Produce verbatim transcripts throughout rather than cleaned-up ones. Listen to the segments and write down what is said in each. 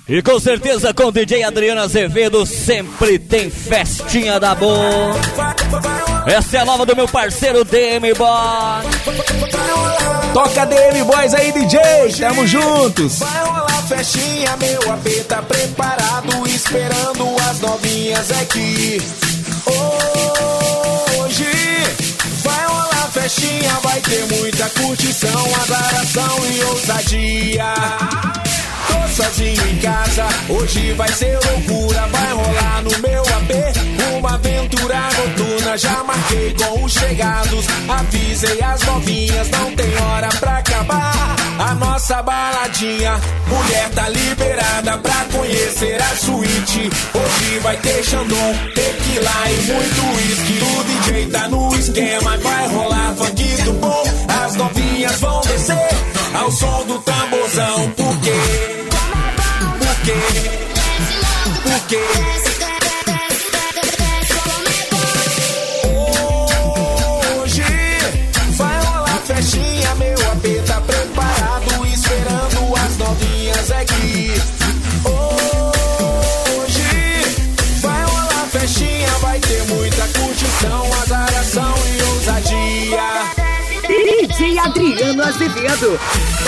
E com certeza com o D J Adriano Azevedo sempre tem festinha da boa. Essa é a nova do meu parceiro D M Boy. Toca D M Boys aí, D J, tamo juntos. Vai rolar festinha, meu A P tá preparado, esperando as novinhas aqui. Hoje vai rolar festinha, vai ter muita curtição, azaração e ousadia. Tô sozinho em casa, hoje vai ser loucura. Vai rolar no meu A P uma aventura noturna. Já marquei com os chegados, avisei as novinhas, não tem hora pra acabar a nossa baladinha. Mulher tá liberada pra conhecer a suíte. Hoje vai ter Xandão, tequila e muito uísque. O D J tá no esquema, vai rolar funk do bom. As novinhas vão descer ao som do tamborzão. Por quê? Por quê? Por quê? Hoje vai rolar festinha, meu A P tá preparado, esperando as novinhas aqui. Hoje vai rolar festinha, vai ter muita curtição, azaração e ousadia. D J Adriano Azevedo.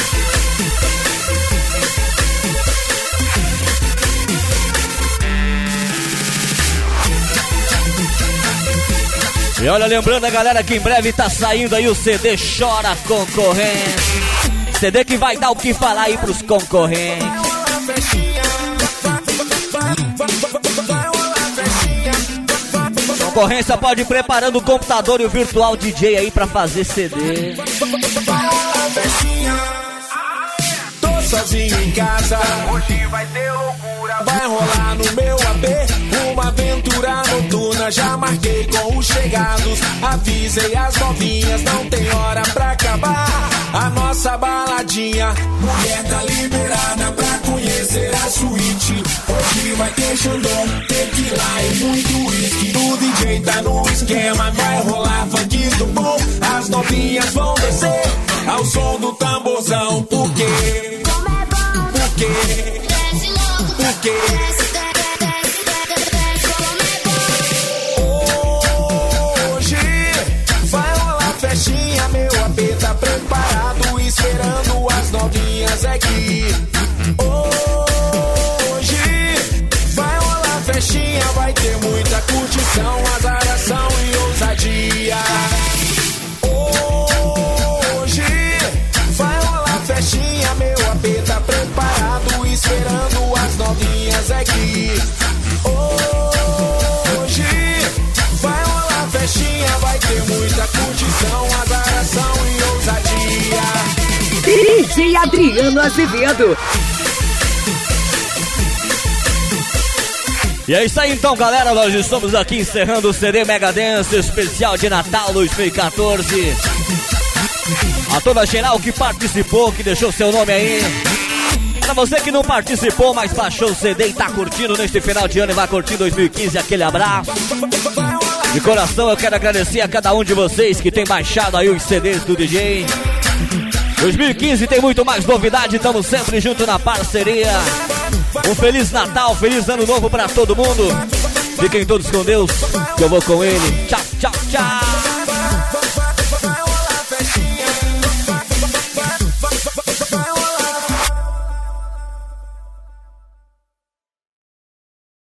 E olha, lembrando a galera que em breve tá saindo aí o C D Chora Concorrente. C D que vai dar o que falar aí pros concorrentes. Concorrência pode ir preparando o computador e o virtual D J aí pra fazer C D. Tô sozinho em casa, hoje vai ter loucura. Vai rolar no meu A P uma aventura noturna. Já marquei com os chegados, avisei as novinhas, não tem hora pra acabar a nossa baladinha. Mulher tá liberada pra conhecer a suíte. Hoje vai ter Xandão, tequila e muito uísque. O D J tá no esquema, vai rolar funk do bom. As novinhas vão descer ao som do tamborzão. Por quê? Por quê? Por quê? Hoje vai rolar festinha, meu A P tá preparado, esperando as novinhas aqui. Hoje vai rolar festinha, vai ter muita curtição, azaração e ousadia. Hoje vai rolar festinha, meu A P tá preparado, esperando as novinhas aqui. Hoje vai rolar festinha, vai ter muita curtição, azaração e ousadia. D J Adriano Azevedo. E é isso aí então, galera, nós estamos aqui encerrando o C D Mega Dance especial de Natal dois mil e quatorze. A toda geral que participou, que deixou seu nome aí. Pra você que não participou, mas baixou o C D e tá curtindo neste final de ano e vai curtir dois mil e quinze, aquele abraço. De coração eu quero agradecer a cada um de vocês que tem baixado aí os C Ds do D J. dois mil e quinze tem muito mais novidade, estamos sempre junto na parceria. Um Feliz Natal, Feliz Ano Novo pra todo mundo. Fiquem todos com Deus, que eu vou com ele. Tchau, tchau, tchau.